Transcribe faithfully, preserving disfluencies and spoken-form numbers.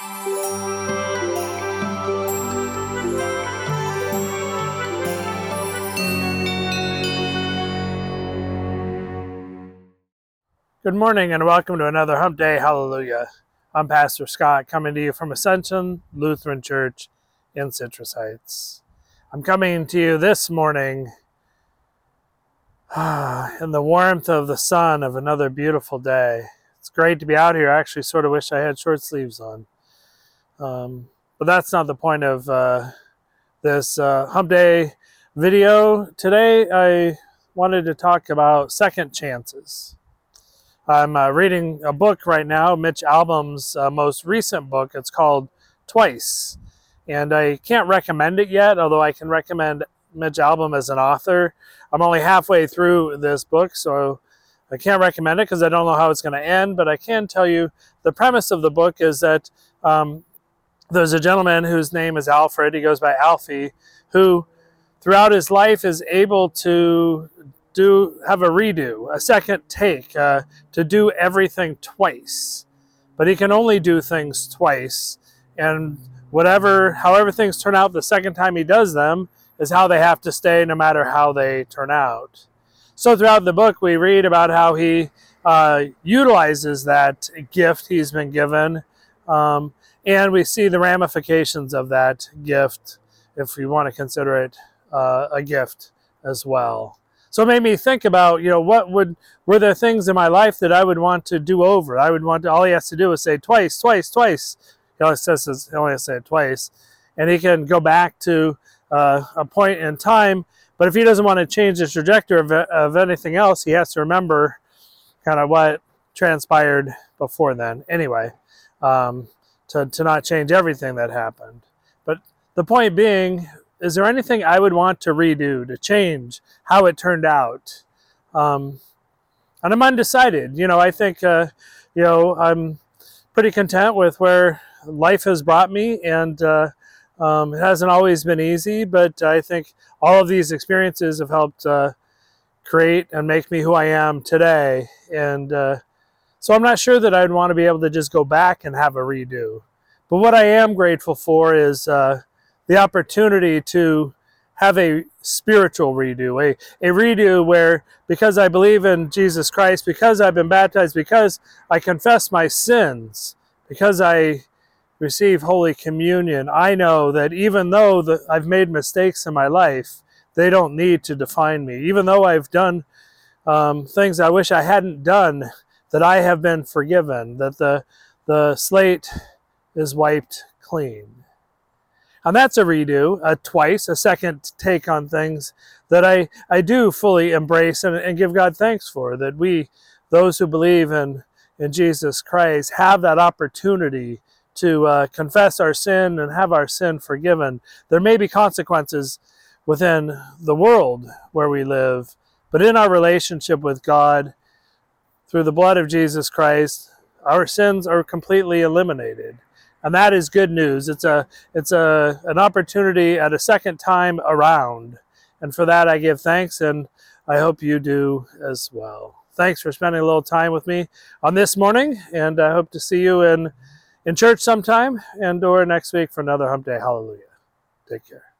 Good morning and welcome to another Hump Day Hallelujah. I'm Pastor Scott coming to you from Ascension Lutheran Church in Citrus Heights. I'm coming to you this morning in the warmth of the sun of another beautiful day. It's great to be out here. I actually sort of wish I had short sleeves on. Um, but that's not the point of uh, this uh, Hump Day video. Today I wanted to talk about second chances. I'm uh, reading a book right now, Mitch Albom's uh, most recent book. It's called Twice. And I can't recommend it yet, although I can recommend Mitch Albom as an author. I'm only halfway through this book, so I can't recommend it because I don't know how it's going to end. But I can tell you the premise of the book is that um, there's a gentleman whose name is Alfred. He goes by Alfie, who throughout his life is able to do have a redo, a second take, uh, to do everything twice. But he can only do things twice, and whatever, however things turn out the second time he does them is how they have to stay, no matter how they turn out. So throughout the book, we read about how he uh, utilizes that gift he's been given, um, and we see the ramifications of that gift, if we want to consider it uh, a gift as well. So it made me think about, you know, what would, were there things in my life that I would want to do over? I would want to, all he has to do is say twice, twice, twice. He only says, he only has to say it twice. And he can go back to uh, a point in time. But if he doesn't want to change the trajectory of, of anything else, he has to remember kind of what transpired before then. Anyway, um, to, to not change everything that happened. But the point being, is there anything I would want to redo, to change how it turned out? Um, and I'm undecided. You know, I think, uh, you know, I'm pretty content with where life has brought me, and uh, um, it hasn't always been easy, but I think all of these experiences have helped uh, create and make me who I am today. And uh, so I'm not sure that I'd want to be able to just go back and have a redo. But what I am grateful for is uh, the opportunity to have a spiritual redo, a, a redo where, because I believe in Jesus Christ, because I've been baptized, because I confess my sins, because I receive Holy Communion, I know that even though the, I've made mistakes in my life, they don't need to define me. Even though I've done um, things I wish I hadn't done, that I have been forgiven, that the, the slate is wiped clean. And that's a redo, a twice, a second take on things that I, I do fully embrace and, and give God thanks for, that we, those who believe in, in Jesus Christ, have that opportunity to uh, confess our sin and have our sin forgiven. There may be consequences within the world where we live, but in our relationship with God, through the blood of Jesus Christ, our sins are completely eliminated. And that is good news. It's a it's a an opportunity at a second time around. And for that I give thanks, and I hope you do as well. Thanks for spending a little time with me on this morning, and I hope to see you in, in church sometime and or next week for another Hump Day Hallelujah. Take care.